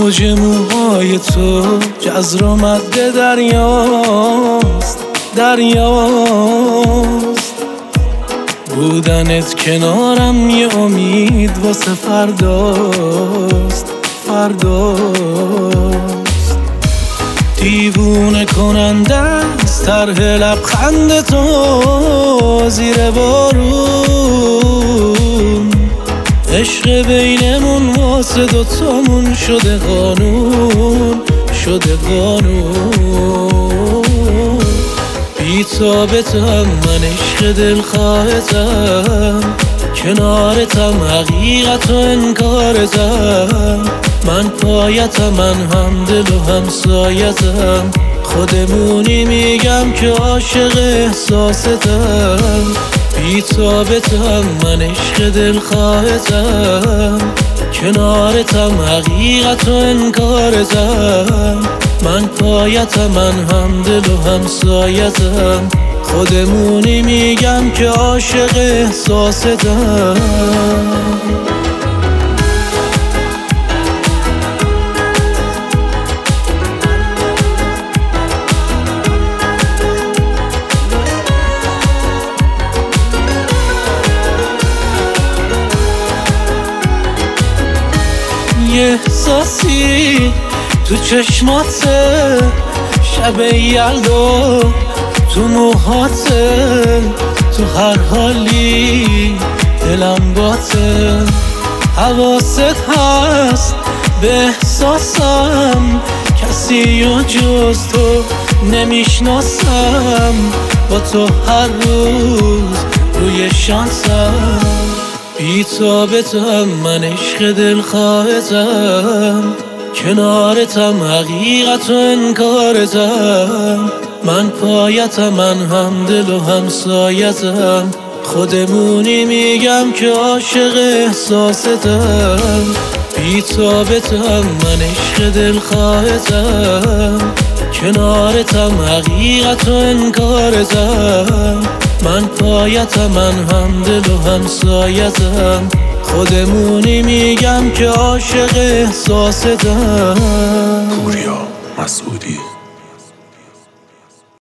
موج موهای تو جزر و مد دریاست بودنت کنارم یه امید واسه فرداست دیوونه کننده است طرح لبخند تو زیر بارون عشق بینمون واسه دوتامون شده قانون بی تابتم من عشق دلخواهتم کنارتم حقیقت و انکارتم من پایتم من هم دل و هم سایتم خودمونی میگم که عاشق احساستم بی تابتم من عشق دلخواهتم کنارتم حقیقت و انکارتم من پایتم من هم دل و هم سایتم خودمونی میگم که عاشق احساستم یه احساسی تو چشماته شب یلدا تو موهاته تو هر حالی دلم باته حواست هست به احساسم کسی و جز تو نمیشناسم با تو هر روز روی شانسم بی تابتم من عشق دلخواهتم کنارتم حقیقت و انکارتم من پایتم من هم دل و هم سایتم خودمونی میگم که عاشق احساستم بی تابتم من عشق دلخواهتم کنارتم حقیقت و انکارتم من پایتم من هم دل و هم سایتم خودمونی میگم که عاشق احساستم. پوریا مسعودی